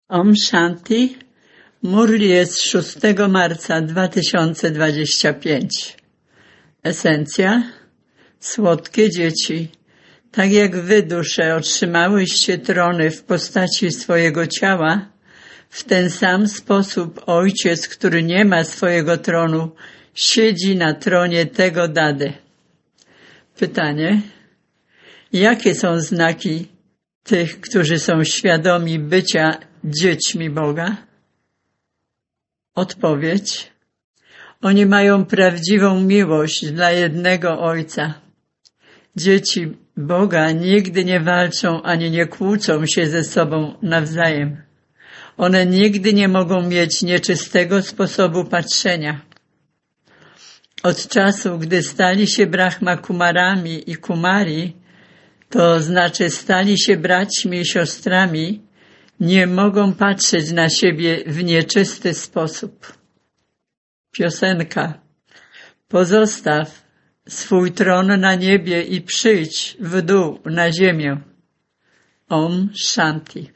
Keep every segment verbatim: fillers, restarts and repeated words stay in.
Om Shanti. Murli jest szóstego marca dwa tysiące dwudziestego piątego. Esencja. Słodkie dzieci, tak jak wy, dusze, otrzymałyście trony w postaci swojego ciała, w ten sam sposób Ojciec, który nie ma swojego tronu, siedzi na tronie tego Dady. Pytanie. Jakie są znaki tych, którzy są świadomi bycia dziećmi Boga? Odpowiedź. Oni mają prawdziwą miłość dla jednego Ojca. Dzieci Boga nigdy nie walczą ani nie kłócą się ze sobą nawzajem. One nigdy nie mogą mieć nieczystego sposobu patrzenia. Od czasu, gdy stali się Brahma Kumarami i Kumari, to znaczy stali się braćmi i siostrami, nie mogą patrzeć na siebie w nieczysty sposób. Piosenka. Pozostaw swój tron na niebie i przyjdź w dół na ziemię. Om Shanti.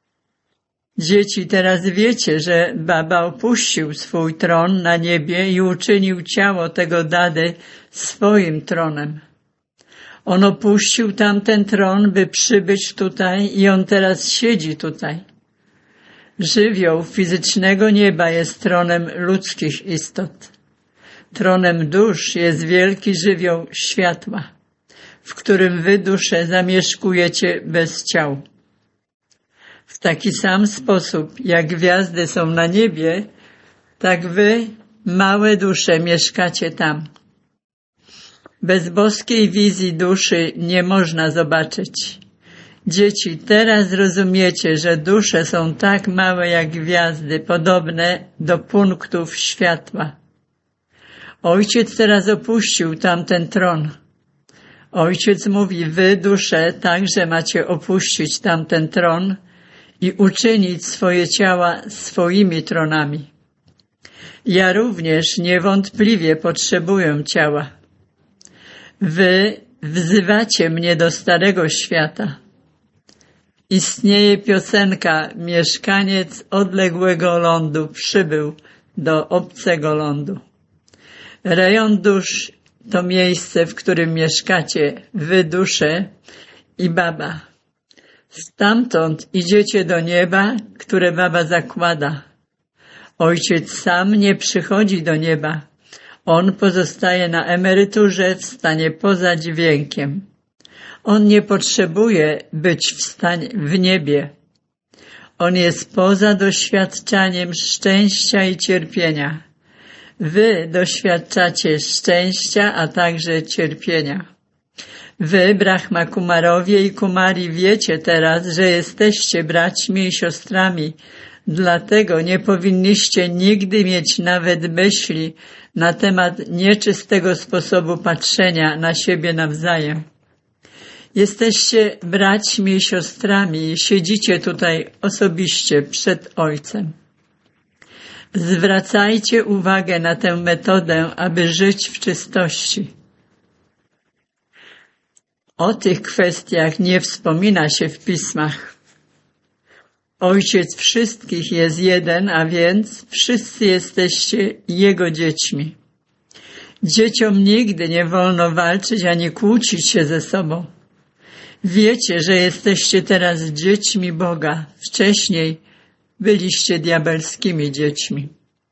Dzieci, teraz wiecie, że Baba opuścił swój tron na niebie i uczynił ciało tego Dady swoim tronem. On opuścił tamten tron, by przybyć tutaj i on teraz siedzi tutaj. Żywioł fizycznego nieba jest tronem ludzkich istot. Tronem dusz jest wielki żywioł światła, w którym wy, dusze, zamieszkujecie bez ciał. W taki sam sposób, jak gwiazdy są na niebie, tak wy, małe dusze, mieszkacie tam. Bez boskiej wizji duszy nie można zobaczyć. Dzieci, teraz rozumiecie, że dusze są tak małe jak gwiazdy, podobne do punktów światła. Ojciec teraz opuścił tamten tron. Ojciec mówi, wy, dusze, także macie opuścić tamten tron i uczynić swoje ciała swoimi tronami. Ja również niewątpliwie potrzebuję ciała. Wy wzywacie mnie do starego świata. Istnieje piosenka, mieszkaniec odległego lądu przybył do obcego lądu. Rejon dusz to miejsce, w którym mieszkacie, wy, dusze i Baba. Stamtąd idziecie do nieba, które Baba zakłada. Ojciec sam nie przychodzi do nieba. On pozostaje na emeryturze w stanie poza dźwiękiem. On nie potrzebuje być w stanie w niebie. On jest poza doświadczaniem szczęścia i cierpienia. Wy doświadczacie szczęścia, a także cierpienia. Wy, Brahma Kumarowie i Kumari, wiecie teraz, że jesteście braćmi i siostrami, dlatego nie powinniście nigdy mieć nawet myśli na temat nieczystego sposobu patrzenia na siebie nawzajem. Jesteście braćmi i siostrami i siedzicie tutaj osobiście przed Ojcem. Zwracajcie uwagę na tę metodę, aby żyć w czystości. O tych kwestiach nie wspomina się w pismach. Ojciec wszystkich jest jeden, a więc wszyscy jesteście Jego dziećmi. Dzieciom nigdy nie wolno walczyć ani kłócić się ze sobą. Wiecie, że jesteście teraz dziećmi Boga. Wcześniej byliście diabelskimi dziećmi.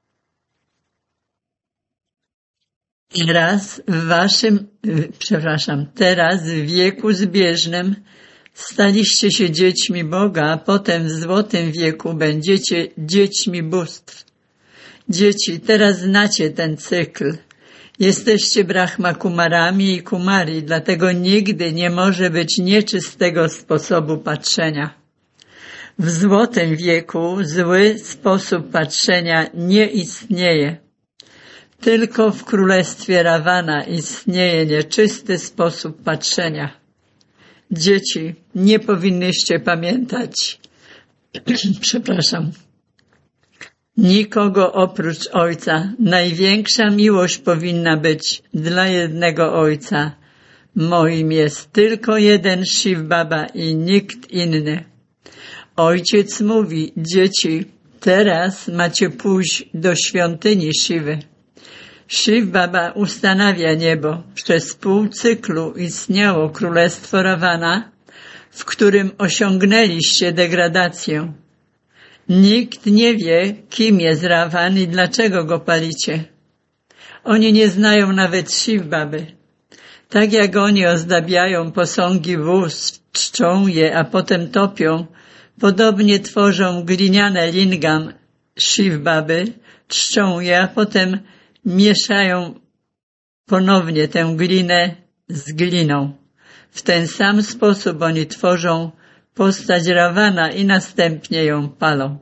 Teraz w waszym, przepraszam, teraz w wieku zbieżnym staliście się dziećmi Boga, a potem w złotym wieku będziecie dziećmi bóstw. Dzieci, teraz znacie ten cykl. Jesteście Brahma Kumarami i Kumari, dlatego nigdy nie może być nieczystego sposobu patrzenia. W złotym wieku zły sposób patrzenia nie istnieje. Tylko w królestwie Rawana istnieje nieczysty sposób patrzenia. Dzieci, nie powinnyście pamiętać, przepraszam, nikogo oprócz Ojca. Największa miłość powinna być dla jednego Ojca. Moim jest tylko jeden Shiv Baba i nikt inny. Ojciec mówi: dzieci, teraz macie pójść do świątyni Siwy. Shiv Baba ustanawia niebo. Przez pół cyklu istniało królestwo Ravana, w którym osiągnęliście degradację. Nikt nie wie, kim jest Ravan i dlaczego go palicie. Oni nie znają nawet Shiv Baby. Tak jak oni ozdabiają posągi wóz, czczą je, a potem topią, podobnie tworzą gliniane lingam Shiv Baby, czczą je, a potem mieszają ponownie tę glinę z gliną. W ten sam sposób oni tworzą postać Ravana i następnie ją palą.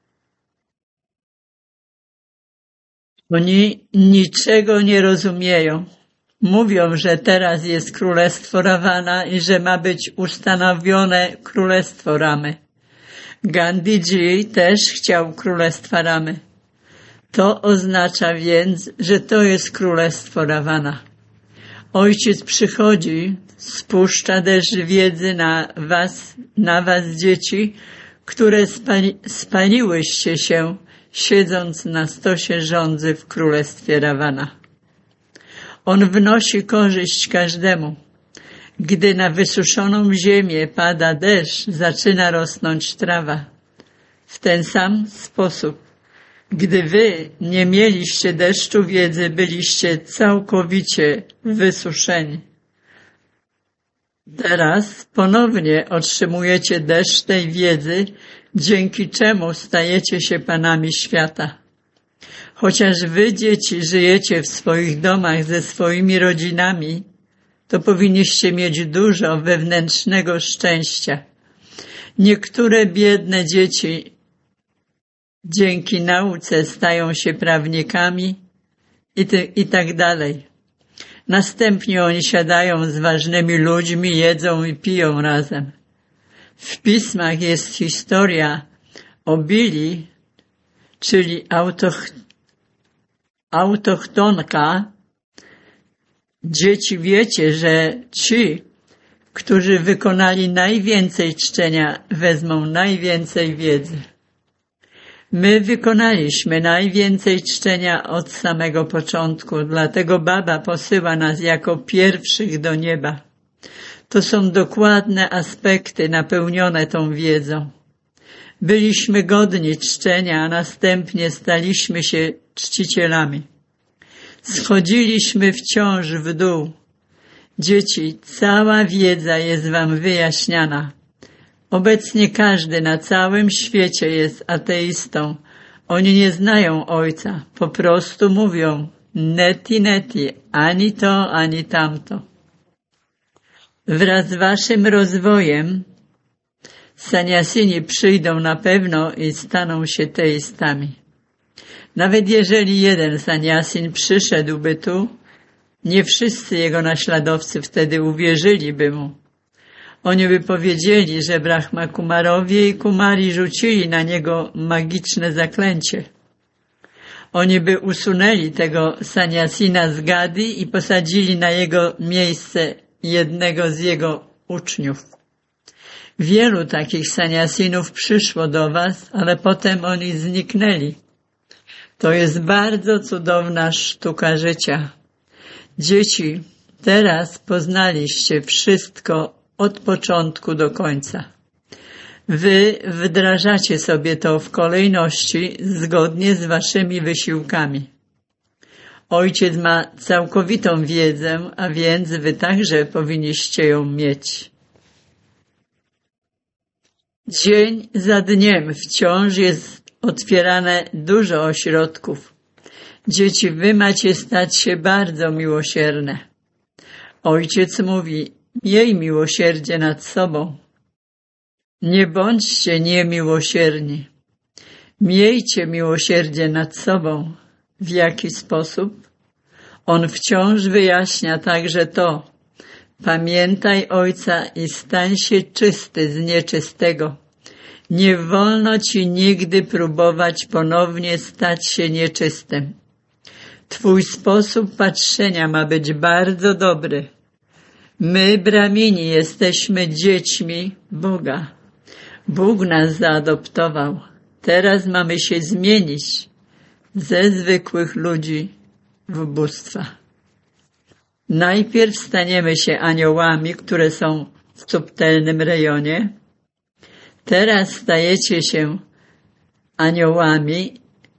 Oni niczego nie rozumieją. Mówią, że teraz jest królestwo Ravana i że ma być ustanowione królestwo Ramy. Gandhiji też chciał królestwa Ramy. To oznacza więc, że to jest królestwo Ravana. Ojciec przychodzi, spuszcza deszcz wiedzy na was, na was dzieci, które spali, spaliłyście się, siedząc na stosie żądzy w królestwie Ravana. On wnosi korzyść każdemu. Gdy na wysuszoną ziemię pada deszcz, zaczyna rosnąć trawa. W ten sam sposób, gdy wy nie mieliście deszczu wiedzy, byliście całkowicie wysuszeni. Teraz ponownie otrzymujecie deszcz tej wiedzy, dzięki czemu stajecie się panami świata. Chociaż wy, dzieci, żyjecie w swoich domach ze swoimi rodzinami, to powinniście mieć dużo wewnętrznego szczęścia. Niektóre biedne dzieci dzięki nauce stają się prawnikami i, ty, i tak dalej. Następnie oni siadają z ważnymi ludźmi, jedzą i piją razem. W pismach jest historia o Bili, czyli autoch, autochtonka. Dzieci, wiecie, że ci, którzy wykonali najwięcej czczenia, wezmą najwięcej wiedzy. My wykonaliśmy najwięcej czczenia od samego początku, dlatego Baba posyła nas jako pierwszych do nieba. To są dokładne aspekty napełnione tą wiedzą. Byliśmy godni czczenia, a następnie staliśmy się czcicielami. Schodziliśmy wciąż w dół. Dzieci, cała wiedza jest wam wyjaśniana. Obecnie każdy na całym świecie jest ateistą. Oni nie znają Ojca. Po prostu mówią neti neti, ani to, ani tamto. Wraz z waszym rozwojem saniasini przyjdą na pewno i staną się teistami. Nawet jeżeli jeden saniasin przyszedłby tu, nie wszyscy jego naśladowcy wtedy uwierzyliby mu. Oni by powiedzieli, że Brahma Kumarowie i Kumari rzucili na niego magiczne zaklęcie. Oni by usunęli tego saniasina z Gadi i posadzili na jego miejsce jednego z jego uczniów. Wielu takich saniasinów przyszło do was, ale potem oni zniknęli. To jest bardzo cudowna sztuka życia. Dzieci, teraz poznaliście wszystko od początku do końca. Wy wdrażacie sobie to w kolejności zgodnie z waszymi wysiłkami. Ojciec ma całkowitą wiedzę, a więc wy także powinniście ją mieć. Dzień za dniem wciąż jest otwierane dużo ośrodków. Dzieci, wy macie stać się bardzo miłosierne. Ojciec mówi, miej miłosierdzie nad sobą. Nie bądźcie niemiłosierni. Miejcie miłosierdzie nad sobą. W jaki sposób? On wciąż wyjaśnia także to. Pamiętaj Ojca i stań się czysty z nieczystego. Nie wolno ci nigdy próbować ponownie stać się nieczystym. Twój sposób patrzenia ma być bardzo dobry. My, Brahmini, jesteśmy dziećmi Boga. Bóg nas zaadoptował. Teraz mamy się zmienić ze zwykłych ludzi w bóstwa. Najpierw staniemy się aniołami, które są w subtelnym rejonie. Teraz stajecie się aniołami.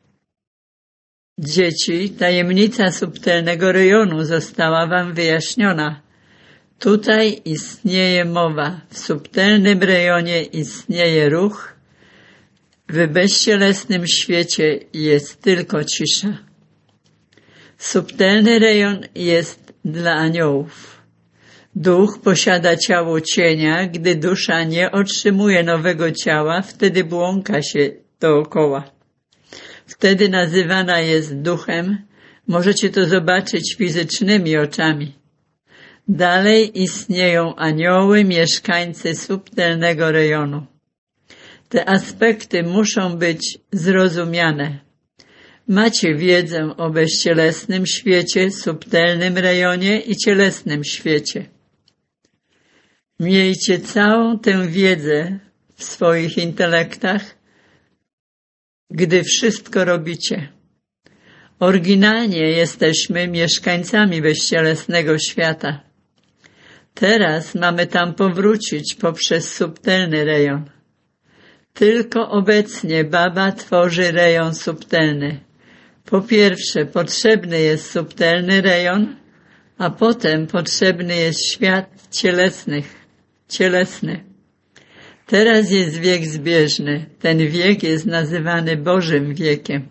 Dzieci, tajemnica subtelnego rejonu została wam wyjaśniona. Tutaj istnieje mowa. W subtelnym rejonie istnieje ruch. W bezcielesnym świecie jest tylko cisza. Subtelny rejon jest dla aniołów. Duch posiada ciało cienia. Gdy dusza nie otrzymuje nowego ciała, wtedy błąka się dookoła. Wtedy nazywana jest duchem. Możecie to zobaczyć fizycznymi oczami. Dalej istnieją anioły, mieszkańcy subtelnego rejonu. Te aspekty muszą być zrozumiane. Macie wiedzę o bezcielesnym świecie, subtelnym rejonie i cielesnym świecie. Miejcie całą tę wiedzę w swoich intelektach, gdy wszystko robicie. Oryginalnie jesteśmy mieszkańcami bezcielesnego świata. Teraz mamy tam powrócić poprzez subtelny rejon. Tylko obecnie Baba tworzy rejon subtelny. Po pierwsze, potrzebny jest subtelny rejon, a potem potrzebny jest świat cielesnych, cielesny. Teraz jest wiek zbieżny. Ten wiek jest nazywany Bożym wiekiem.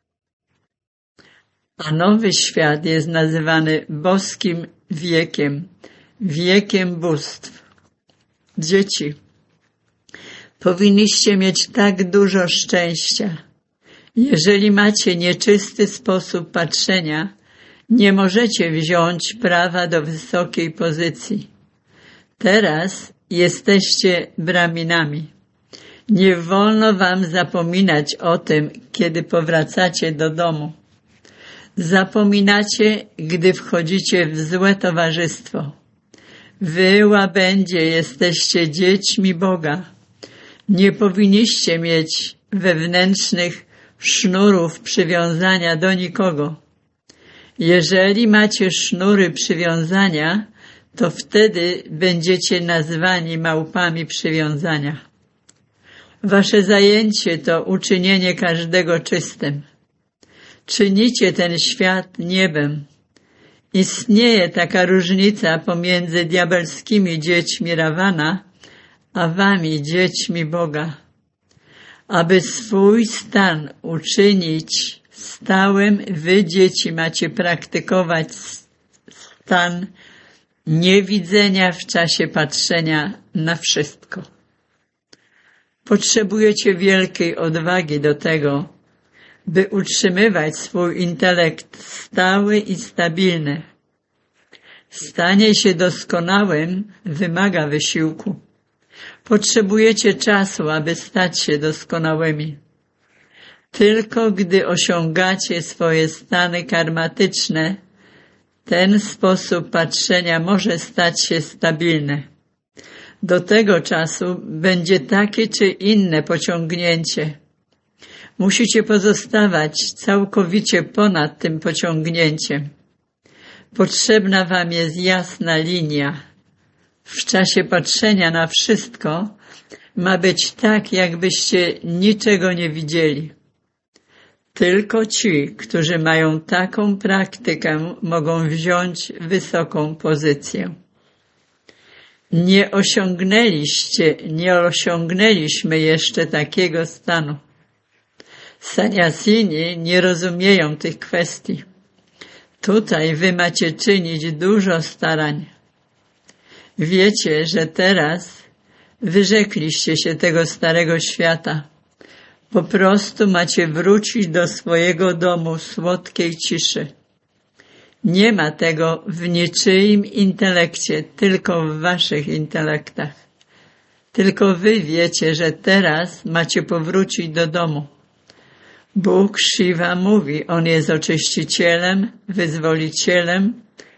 A nowy świat jest nazywany boskim wiekiem, wiekiem bóstw. Dzieci, powinniście mieć tak dużo szczęścia. Jeżeli macie nieczysty sposób patrzenia, nie możecie wziąć prawa do wysokiej pozycji. Teraz jesteście braminami. Nie wolno wam zapominać o tym, kiedy powracacie do domu. Zapominacie, gdy wchodzicie w złe towarzystwo. Wy, łabędzie, jesteście dziećmi Boga. Nie powinniście mieć wewnętrznych sznurów przywiązania do nikogo. Jeżeli macie sznury przywiązania, to wtedy będziecie nazwani małpami przywiązania. Wasze zajęcie to uczynienie każdego czystym. Czynicie ten świat niebem. Istnieje taka różnica pomiędzy diabelskimi dziećmi Rawana, a wami, dziećmi Boga. Aby swój stan uczynić stałym, wy, dzieci, macie praktykować stan niewidzenia w czasie patrzenia na wszystko. Potrzebujecie wielkiej odwagi do tego, by utrzymywać swój intelekt stały i stabilny. Stanie się doskonałym wymaga wysiłku. Potrzebujecie czasu, aby stać się doskonałymi. Tylko gdy osiągacie swoje stany karmatyczne, ten sposób patrzenia może stać się stabilny. Do tego czasu będzie takie czy inne pociągnięcie. Musicie pozostawać całkowicie ponad tym pociągnięciem. Potrzebna wam jest jasna linia. W czasie patrzenia na wszystko ma być tak, jakbyście niczego nie widzieli. Tylko ci, którzy mają taką praktykę, mogą wziąć wysoką pozycję. Nie osiągnęliście, nie osiągnęliśmy jeszcze takiego stanu. Saniasini nie rozumieją tych kwestii. Tutaj wy macie czynić dużo starań. Wiecie, że teraz wyrzekliście się tego starego świata. Po prostu macie wrócić do swojego domu słodkiej ciszy. Nie ma tego w niczyim intelekcie, tylko w waszych intelektach. Tylko wy wiecie, że teraz macie powrócić do domu. Bóg Shiva mówi, On jest oczyścicielem, wyzwolicielem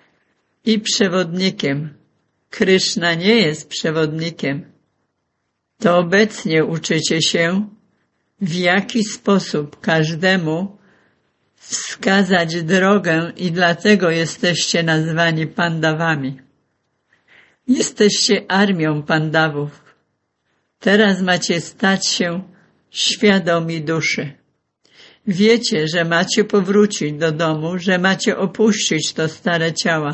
i przewodnikiem. Kryszna nie jest przewodnikiem. to obecnie uczycie się, w jaki sposób każdemu wskazać drogę i dlatego jesteście nazwani Pandawami. Jesteście armią Pandawów. Teraz macie stać się świadomi duszy. Wiecie, że macie powrócić do domu, że macie opuścić to stare ciała.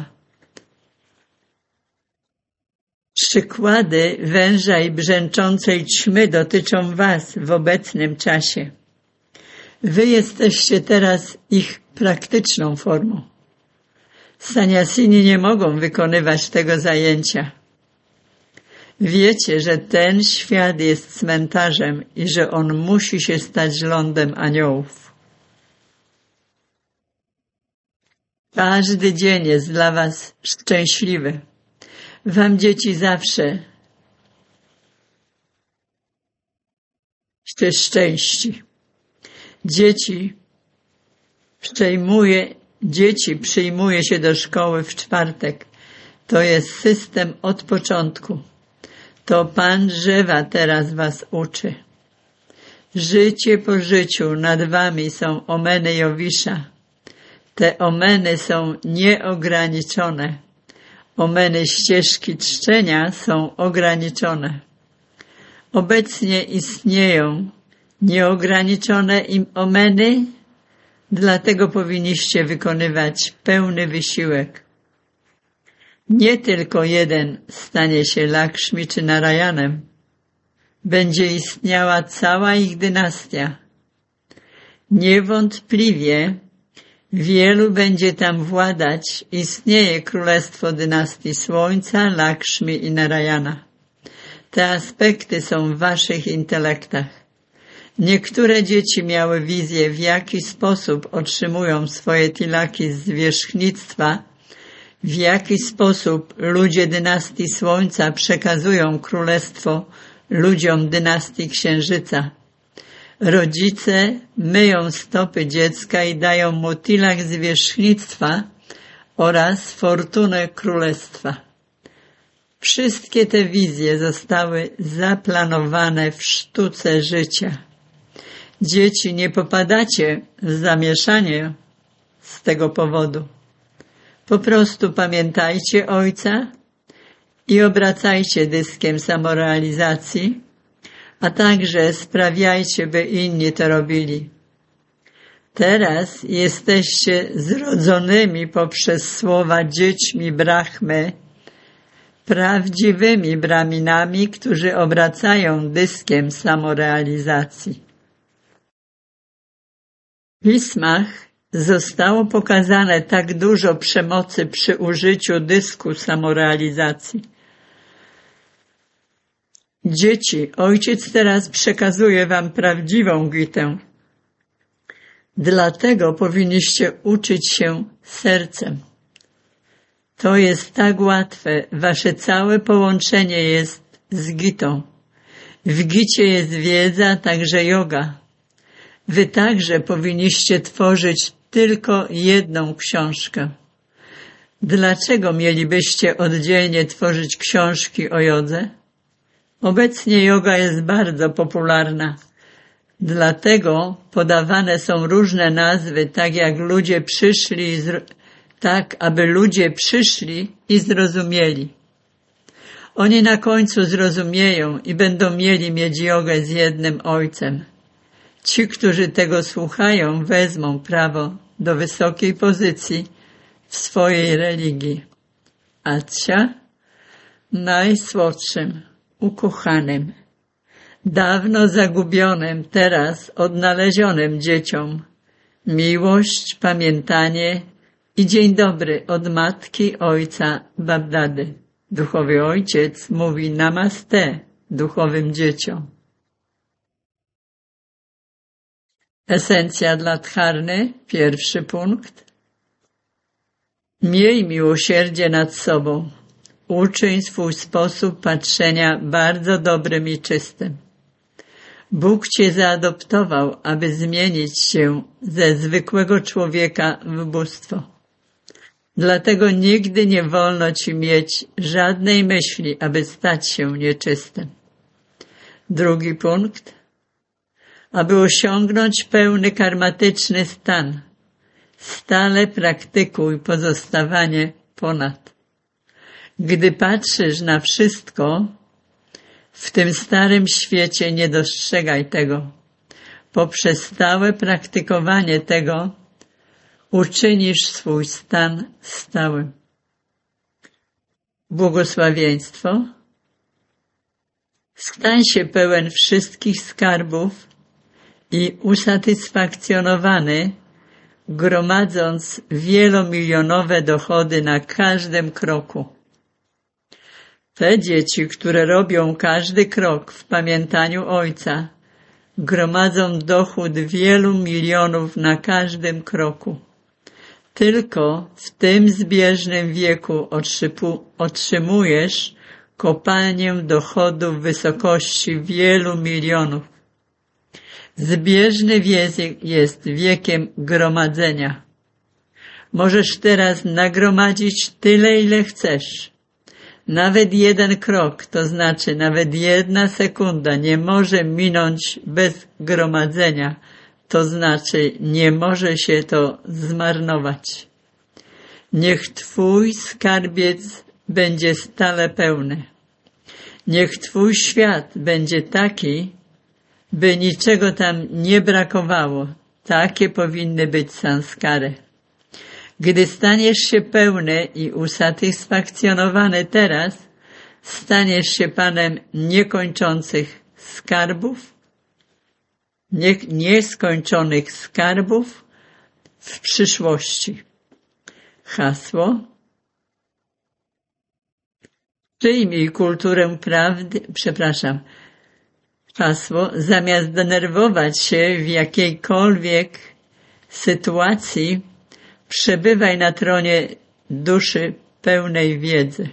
Przykłady węża i brzęczącej ćmy dotyczą was w obecnym czasie. Wy jesteście teraz ich praktyczną formą. Saniasini nie mogą wykonywać tego zajęcia. Wiecie, że ten świat jest cmentarzem i że on musi się stać lądem aniołów. Każdy dzień jest dla was szczęśliwy. Wam dzieci zawsze się szczęści. Dzieci przejmuje, dzieci przyjmuje się do szkoły w czwartek. To jest system od początku. To Pan Drzewa teraz was uczy. Życie po życiu nad wami są omeny Jowisza. Te omeny są nieograniczone. Omeny ścieżki czczenia są ograniczone. Obecnie istnieją nieograniczone im omeny, dlatego powinniście wykonywać pełny wysiłek. Nie tylko jeden stanie się Lakshmi czy Narayanem. Będzie istniała cała ich dynastia. Niewątpliwie wielu będzie tam władać. Istnieje królestwo dynastii Słońca, Lakshmi i Narayana. Te aspekty są w waszych intelektach. Niektóre dzieci miały wizję, w jaki sposób otrzymują swoje tilaki z zwierzchnictwa, w jaki sposób ludzie dynastii Słońca przekazują królestwo ludziom dynastii Księżyca. Rodzice myją stopy dziecka i dają mu tilak zwierzchnictwa oraz fortunę królestwa. Wszystkie te wizje zostały zaplanowane w sztuce życia. Dzieci, nie popadacie w zamieszanie z tego powodu. Po prostu pamiętajcie Ojca i obracajcie dyskiem samorealizacji, a także sprawiajcie, by inni to robili. Teraz jesteście zrodzonymi poprzez słowa dziećmi Brahmy, prawdziwymi braminami, którzy obracają dyskiem samorealizacji. W pismach zostało pokazane tak dużo przemocy przy użyciu dysku samorealizacji. Dzieci, Ojciec teraz przekazuje wam prawdziwą Gitę. Dlatego powinniście uczyć się sercem. To jest tak łatwe. Wasze całe połączenie jest z Gitą. W Gicie jest wiedza, także yoga. Wy także powinniście tworzyć tylko jedną książkę. Dlaczego mielibyście oddzielnie tworzyć książki o jodze? Obecnie joga jest bardzo popularna. Dlatego podawane są różne nazwy, tak jak ludzie przyszli, tak aby ludzie przyszli i zrozumieli. Oni na końcu zrozumieją i będą mieli mieć jogę z jednym Ojcem. Ci, którzy tego słuchają, wezmą prawo do wysokiej pozycji w swojej religii. Acia, najsłodszym, ukochanym, dawno zagubionym, teraz odnalezionym dzieciom, miłość, pamiętanie i dzień dobry od matki, ojca, Babdady. Duchowy Ojciec mówi namaste duchowym dzieciom. Esencja dla Dharny, pierwszy punkt. Miej miłosierdzie nad sobą. Uczyń swój sposób patrzenia bardzo dobrym i czystym. Bóg cię zaadoptował, aby zmienić się ze zwykłego człowieka w bóstwo. Dlatego nigdy nie wolno ci mieć żadnej myśli, aby stać się nieczystym. Drugi punkt. Aby osiągnąć pełny karmatyczny stan, stale praktykuj pozostawanie ponad. Gdy patrzysz na wszystko, w tym starym świecie nie dostrzegaj tego. Poprzez stałe praktykowanie tego uczynisz swój stan stałym. Błogosławieństwo. Stań się pełen wszystkich skarbów i usatysfakcjonowany, gromadząc wielomilionowe dochody na każdym kroku. Te dzieci, które robią każdy krok w pamiętaniu Ojca, gromadzą dochód wielu milionów na każdym kroku. Tylko w tym zbieżnym wieku otrzymujesz kopalnię dochodu w wysokości wielu milionów. Zbieżny wiek jest wiekiem gromadzenia. Możesz teraz nagromadzić tyle, ile chcesz. Nawet jeden krok, to znaczy nawet jedna sekunda nie może minąć bez gromadzenia. To znaczy nie może się to zmarnować. Niech Twój skarbiec będzie stale pełny. Niech Twój świat będzie taki, by niczego tam nie brakowało. Takie powinny być sanskary. Gdy staniesz się pełny i usatysfakcjonowany teraz, staniesz się Panem niekończących skarbów, nie, nieskończonych skarbów w przyszłości. Hasło. Przyjmij kulturę prawdy, przepraszam, hasło, zamiast denerwować się w jakiejkolwiek sytuacji, przebywaj na tronie duszy pełnej wiedzy.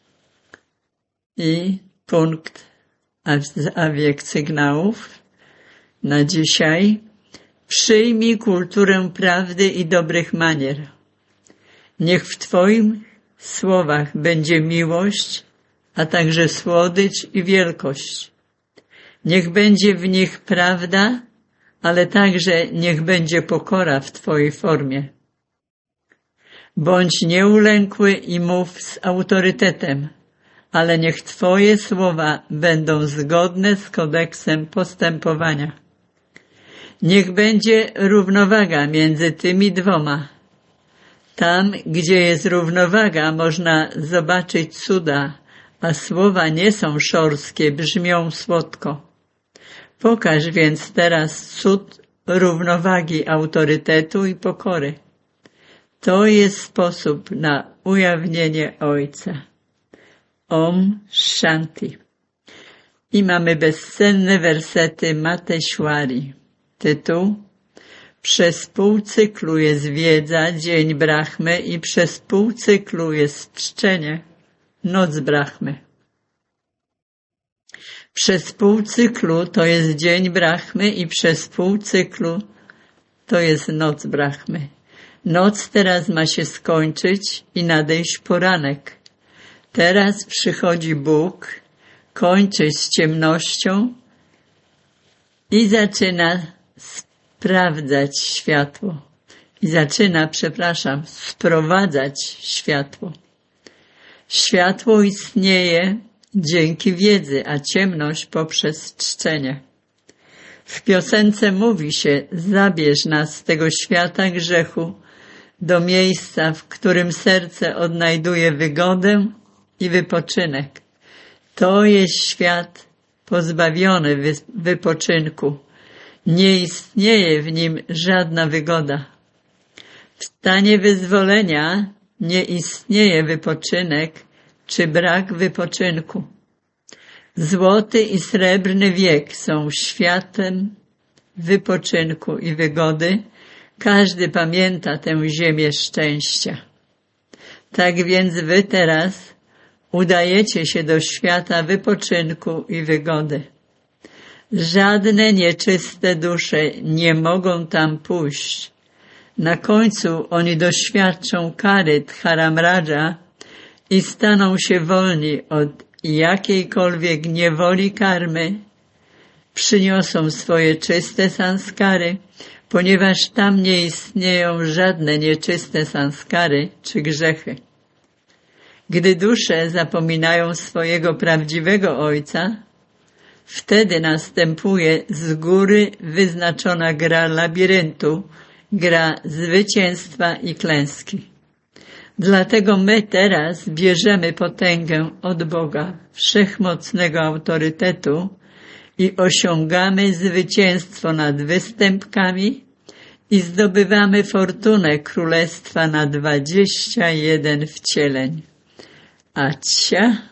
I punkt, a, a wiek sygnałów na dzisiaj. Przyjmij kulturę prawdy i dobrych manier. Niech w Twoich słowach będzie miłość, a także słodycz i wielkość. Niech będzie w nich prawda, ale także niech będzie pokora w Twojej formie. Bądź nieulękły i mów z autorytetem, ale niech Twoje słowa będą zgodne z kodeksem postępowania. Niech będzie równowaga między tymi dwoma. Tam, gdzie jest równowaga, można zobaczyć cuda, a słowa nie są szorskie, brzmią słodko. Pokaż więc teraz cud równowagi autorytetu i pokory. To jest sposób na ujawnienie Ojca. Om Shanti. I mamy bezcenne wersety Mateshwari. Tytuł: Przez pół cyklu jest wiedza, dzień Brahmy, i przez pół cyklu jest czczenie, noc Brahmy. Przez pół cyklu to jest dzień Brahmy i przez pół cyklu to jest noc Brahmy. Noc teraz ma się skończyć i nadejść poranek. Teraz przychodzi Bóg, kończy z ciemnością i zaczyna sprawdzać światło. I zaczyna, przepraszam, sprowadzać światło. Światło istnieje dzięki wiedzy, a ciemność poprzez czczenie. W piosence mówi się: zabierz nas z tego świata grzechu do miejsca, w którym serce odnajduje wygodę i wypoczynek. To jest świat pozbawiony wy- wypoczynku. Nie istnieje w nim żadna wygoda. W stanie wyzwolenia nie istnieje wypoczynek czy brak wypoczynku. Złoty i srebrny wiek są światem wypoczynku i wygody. Każdy pamięta tę ziemię szczęścia. Tak więc wy teraz udajecie się do świata wypoczynku i wygody. Żadne nieczyste dusze nie mogą tam pójść. Na końcu oni doświadczą kary Dharamraja i staną się wolni od jakiejkolwiek niewoli karmy przyniosą swoje czyste sanskary, ponieważ tam nie istnieją żadne nieczyste sanskary czy grzechy. Gdy dusze zapominają swojego prawdziwego Ojca, wtedy następuje z góry wyznaczona gra labiryntu, gra zwycięstwa i klęski. Dlatego my teraz bierzemy potęgę od Boga, wszechmocnego autorytetu i osiągamy zwycięstwo nad występkami i zdobywamy fortunę królestwa na dwadzieścia jeden wcieleń. Acia.